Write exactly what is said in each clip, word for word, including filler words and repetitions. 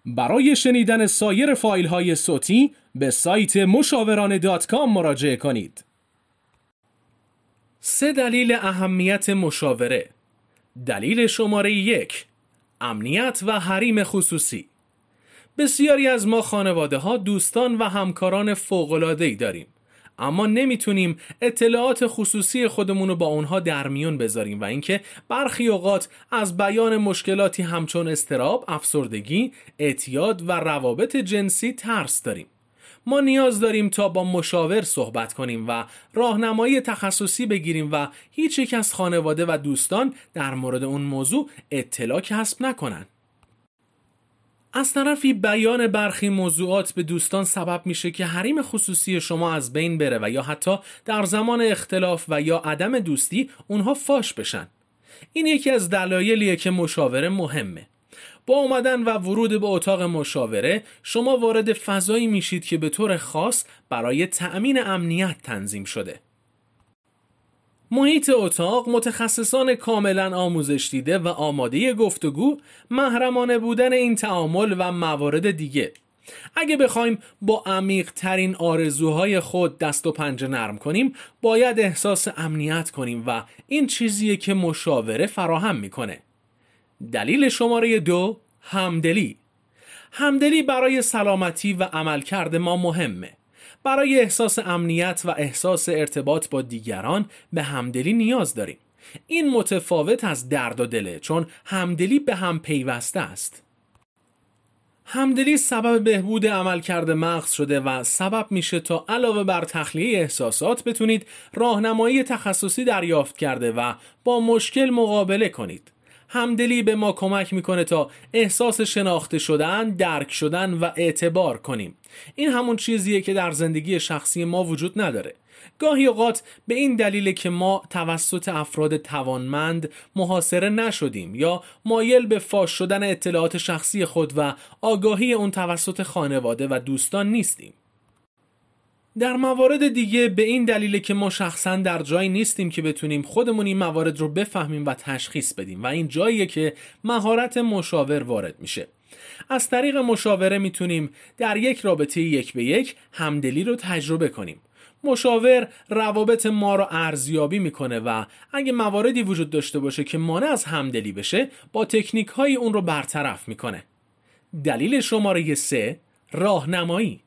برای شنیدن سایر فایل های صوتی به سایت مشاوران دات کام مراجعه کنید. سه دلیل اهمیت مشاوره. دلیل شماره یک، امنیت و حریم خصوصی. بسیاری از ما خانواده ها دوستان و همکاران فوق‌العاده‌ای داریم، اما نمیتونیم اطلاعات خصوصی خودمون رو با اونها در میون بذاریم و اینکه برخی اوقات از بیان مشکلاتی همچون اضطراب، افسردگی، اعتیاد و روابط جنسی ترس داریم. ما نیاز داریم تا با مشاور صحبت کنیم و راهنمایی تخصصی بگیریم و هیچ یک از خانواده و دوستان در مورد اون موضوع اطلاع کسب نکنن. از طرفی بیان برخی موضوعات به دوستان سبب میشه که حریم خصوصی شما از بین بره و یا حتی در زمان اختلاف و یا عدم دوستی اونها فاش بشن. این یکی از دلایلیه که مشاوره مهمه. با اومدن و ورود به اتاق مشاوره شما وارد فضایی میشید که به طور خاص برای تأمین امنیت تنظیم شده. محیط اتاق متخصصان کاملا آموزش دیده و آماده گفتگو، محرمانه بودن این تعامل و موارد دیگه. اگه بخوایم با عمیق ترین آرزوهای خود دست و پنجه نرم کنیم، باید احساس امنیت کنیم و این چیزیه که مشاوره فراهم میکنه. دلیل شماره دو، همدلی. همدلی برای سلامتی و عملکرد ما مهمه. برای احساس امنیت و احساس ارتباط با دیگران به همدلی نیاز داریم. این متفاوت از درد و دله، چون همدلی به هم پیوسته است. همدلی سبب بهبود عملکرد مغز شده و سبب میشه تا علاوه بر تخلیه احساسات بتونید راهنمایی تخصصی دریافت کرده و با مشکل مقابله کنید. همدلی به ما کمک میکنه تا احساس شناخته شدن، درک شدن و اعتبار کنیم. این همون چیزیه که در زندگی شخصی ما وجود نداره. گاهی اوقات به این دلیل که ما توسط افراد توانمند محاصره نشدیم یا مایل به فاش شدن اطلاعات شخصی خود و آگاهی اون توسط خانواده و دوستان نیستیم. در موارد دیگه به این دلیل که ما شخصا در جایی نیستیم که بتونیم خودمون این موارد رو بفهمیم و تشخیص بدیم و این جاییه که مهارت مشاور وارد میشه. از طریق مشاوره میتونیم در یک رابطه یک به یک همدلی رو تجربه کنیم. مشاور روابط ما رو ارزیابی میکنه و اگه مواردی وجود داشته باشه که مانع از همدلی بشه، با تکنیک های اون رو برطرف میکنه. دلیل شماره سه، راهنمایی.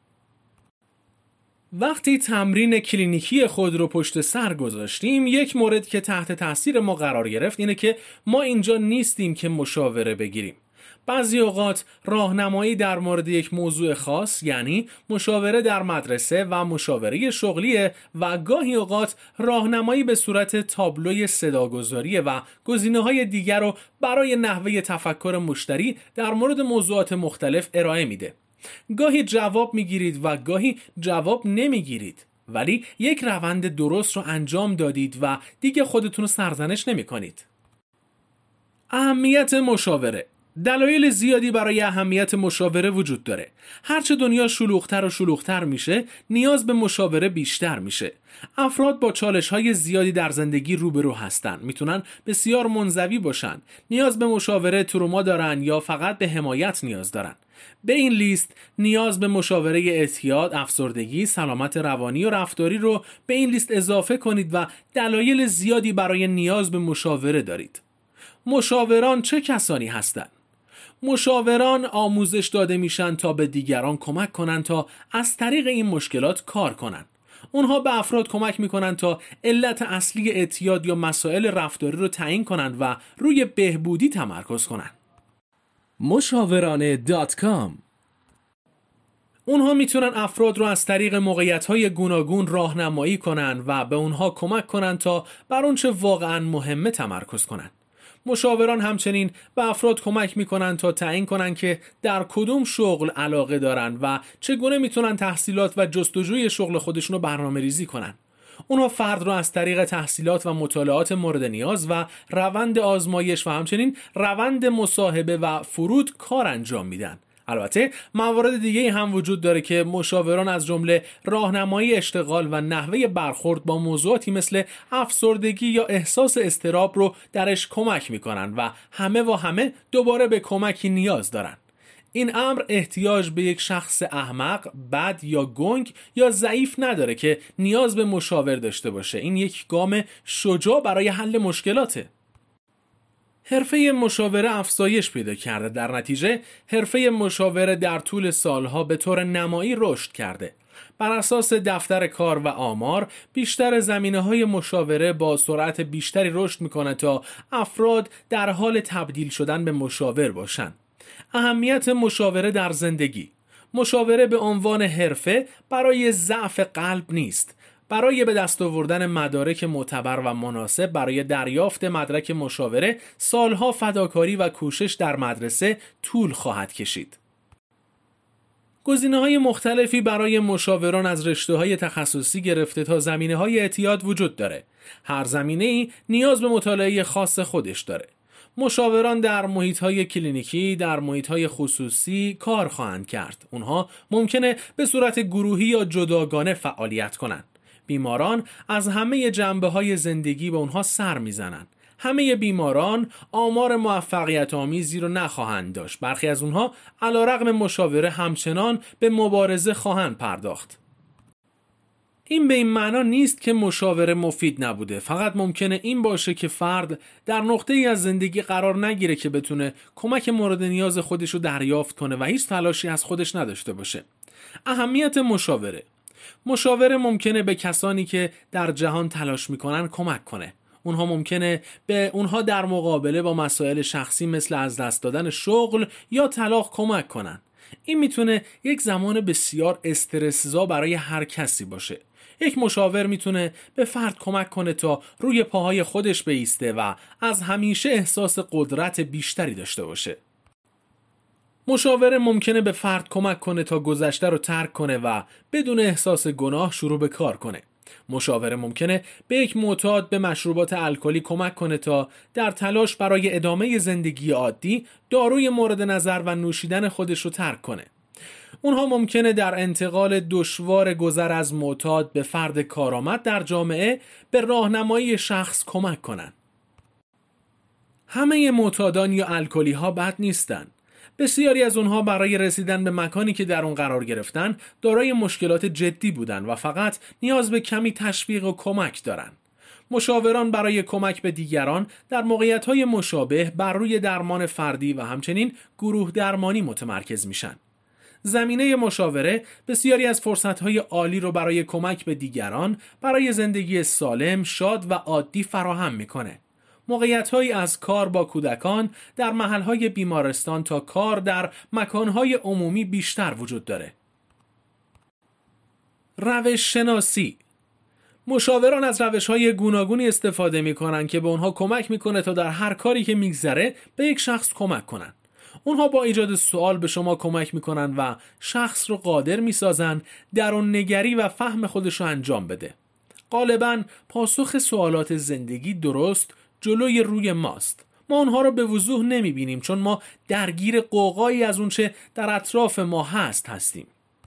وقتی تمرین کلینیکی خود رو پشت سر گذاشتیم، یک مورد که تحت تاثیر ما قرار گرفت اینه که ما اینجا نیستیم که مشاوره بگیریم. بعضی اوقات راهنمایی در مورد یک موضوع خاص، یعنی مشاوره در مدرسه و مشاوره شغلیه و گاهی اوقات راهنمایی به صورت تابلوی صداگذاریه و گزینه‌های دیگر رو برای نحوه تفکر مشتری در مورد موضوعات مختلف ارائه میده. گاهی جواب میگیرید و گاهی جواب نمیگیرید، ولی یک روند درست رو انجام دادید و دیگه خودتون رو سرزنش نمی کنید. اهمیت مشاوره. دلایل زیادی برای اهمیت مشاوره وجود داره. هرچه دنیا شلوغ‌تر و شلوغ‌تر میشه، نیاز به مشاوره بیشتر میشه. افراد با چالش‌های زیادی در زندگی روبرو هستن. میتونن بسیار منزوی باشن. نیاز به مشاوره تروما دارن یا فقط به حمایت نیاز دارن. به این لیست نیاز به مشاوره اعتیاد، افسردگی، سلامت روانی و رفتاری رو به این لیست اضافه کنید و دلایل زیادی برای نیاز به مشاوره دارید. مشاوران چه کسانی هستند؟ مشاوران آموزش داده میشن تا به دیگران کمک کنن تا از طریق این مشکلات کار کنن. اونها به افراد کمک میکنن تا علت اصلی اعتیاد یا مسائل رفتاری رو تعیین کنند و روی بهبودی تمرکز کنن. مشاوران دات کام. اونها میتونن افراد رو از طریق موقعیت‌های گوناگون راهنمایی کنن و به اونها کمک کنن تا بر اون چه واقعاً مهمه تمرکز کنن. مشاوران همچنین به افراد کمک میکنن تا تعیین کنن که در کدوم شغل علاقه دارن و چگونه میتونن تحصیلات و جستجوی شغل خودشون رو برنامه ریزی کنن. اونها فرد رو از طریق تحصیلات و مطالعات مورد نیاز و روند آزمایش و همچنین روند مصاحبه و فرود کار انجام میدن. البته موارد دیگه هم وجود داره که مشاوران از جمله راهنمایی اشتغال و نحوه برخورد با موضوعاتی مثل افسردگی یا احساس اضطراب رو درش کمک میکنن و همه و همه دوباره به کمکی نیاز دارن. این امر احتیاج به یک شخص احمق، بد یا گنگ یا ضعیف نداره که نیاز به مشاور داشته باشه. این یک گام شجاع برای حل مشکلاته. حرفه مشاوره افزایش پیدا کرده. در نتیجه حرفه مشاوره در طول سالها به طور نمایی رشد کرده. بر اساس دفتر کار و آمار، بیشتر زمینه‌های مشاوره با سرعت بیشتری رشد می‌کنه تا افراد در حال تبدیل شدن به مشاور باشند. اهمیت مشاوره در زندگی. مشاوره به عنوان حرفه برای ضعف قلب نیست. برای به دست آوردن مدارک معتبر و مناسب برای دریافت مدرک مشاوره سالها فداکاری و کوشش در مدرسه طول خواهد کشید. گزینه‌های مختلفی برای مشاوران از رشته‌های تخصصی گرفته تا زمینه‌های اعتیاد وجود داره. هر زمینه‌ای نیاز به مطالعه خاص خودش داره. مشاوران در محیط‌های کلینیکی، در محیط‌های خصوصی کار خواهند کرد. اونها ممکنه به صورت گروهی یا جداگانه فعالیت کنند. بیماران از همه جنبه‌های زندگی به اونها سر میزنن. همه بیماران آمار موفقیت آمیزی رو نخواهند داشت. برخی از اونها علیرغم مشاوره همچنان به مبارزه خواهند پرداخت. این به این معنا نیست که مشاوره مفید نبوده. فقط ممکنه این باشه که فرد در نقطه‌ای از زندگی قرار نگیره که بتونه کمک مورد نیاز خودش رو دریافت کنه و هیچ تلاشی از خودش نداشته باشه. اهمیت مشاوره. مشاوره ممکنه به کسانی که در جهان تلاش میکنن کمک کنه. اونها ممکنه به اونها در مقابله با مسائل شخصی مثل از دست دادن شغل یا طلاق کمک کنن. این میتونه یک زمان بسیار استرسزا برای هر کسی باشه. یک مشاور میتونه به فرد کمک کنه تا روی پاهای خودش بایسته و از همیشه احساس قدرت بیشتری داشته باشه. مشاوره ممکنه به فرد کمک کنه تا گذشته رو ترک کنه و بدون احساس گناه شروع به کار کنه. مشاوره ممکنه به یک معتاد به مشروبات الکلی کمک کنه تا در تلاش برای ادامه زندگی عادی داروی مورد نظر و نوشیدن خودش رو ترک کنه. اونها ممکنه در انتقال دشوار گذر از معتاد به فرد کارآمد در جامعه به راهنمایی شخص کمک کنن. همه معتادان یا الکلی ها بد نیستن. بسیاری از اونها برای رسیدن به مکانی که در اون قرار گرفتن دارای مشکلات جدی بودن و فقط نیاز به کمی تشویق و کمک دارن. مشاوران برای کمک به دیگران در موقعیت‌های مشابه بر روی درمان فردی و همچنین گروه درمانی متمرکز میشن. زمینه مشاوره بسیاری از فرصت‌های عالی رو برای کمک به دیگران برای زندگی سالم، شاد و عادی فراهم میکنه. موقعیت‌هایی از کار با کودکان در محل‌های بیمارستان تا کار در مکان‌های عمومی بیشتر وجود داره. روش شناسی. مشاوران از روش‌های گوناگونی استفاده می‌کنند که به اونها کمک می‌کنه تا در هر کاری که می‌گذره به یک شخص کمک کنن. اونها با ایجاد سوال به شما کمک می‌کنن و شخص رو قادر می‌سازن درون نگری و فهم خودش رو انجام بده. غالباً پاسخ سوالات زندگی درست جلوی روی ماست. ما اونها رو به وضوح نمی‌بینیم چون ما درگیر قوقایی از اونچه در اطراف ما هست هستیم.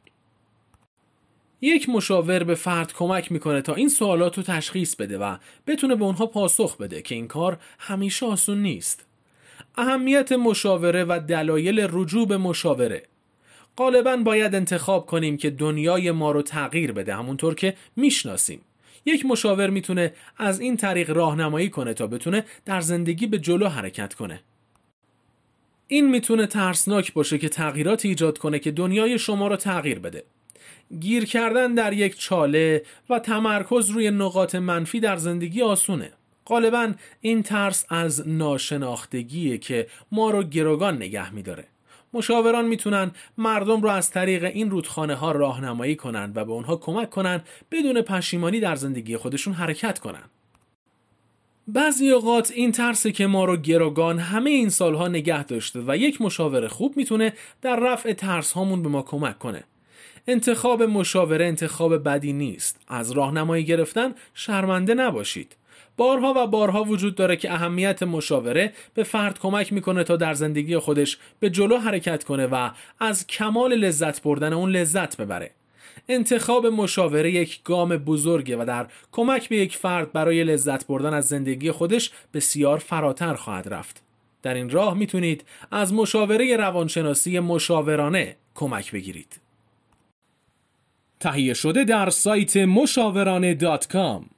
یک مشاور به فرد کمک میکنه تا این سوالات رو تشخیص بده و بتونه به اونها پاسخ بده که این کار همیشه آسون نیست. اهمیت مشاوره و دلایل رجوع به مشاوره. غالباً باید انتخاب کنیم که دنیای ما رو تغییر بده همونطور که میشناسیم. یک مشاور میتونه از این طریق راهنمایی کنه تا بتونه در زندگی به جلو حرکت کنه. این میتونه ترسناک باشه که تغییراتی ایجاد کنه که دنیای شما رو تغییر بده. گیر کردن در یک چاله و تمرکز روی نقاط منفی در زندگی آسونه. غالباً این ترس از ناشناختگیه که ما رو گروگان نگه میداره. مشاوران میتونن مردم رو از طریق این رودخانه ها راهنمایی کنن و به اونها کمک کنن بدون پشیمانی در زندگی خودشون حرکت کنن. بعضی اوقات این ترسه که ما رو گروگان همه این سالها نگه داشته و یک مشاور خوب میتونه در رفع ترس هامون به ما کمک کنه. انتخاب مشاوره انتخاب بدی نیست. از راهنمایی گرفتن شرمنده نباشید. بارها و بارها وجود داره که اهمیت مشاوره به فرد کمک میکنه تا در زندگی خودش به جلو حرکت کنه و از کمال لذت بردن اون لذت ببره. انتخاب مشاوره یک گام بزرگه و در کمک به یک فرد برای لذت بردن از زندگی خودش بسیار فراتر خواهد رفت. در این راه میتونید از مشاوره روانشناسی مشاورانه کمک بگیرید. تهیه شده در سایت مشاورانه دات کام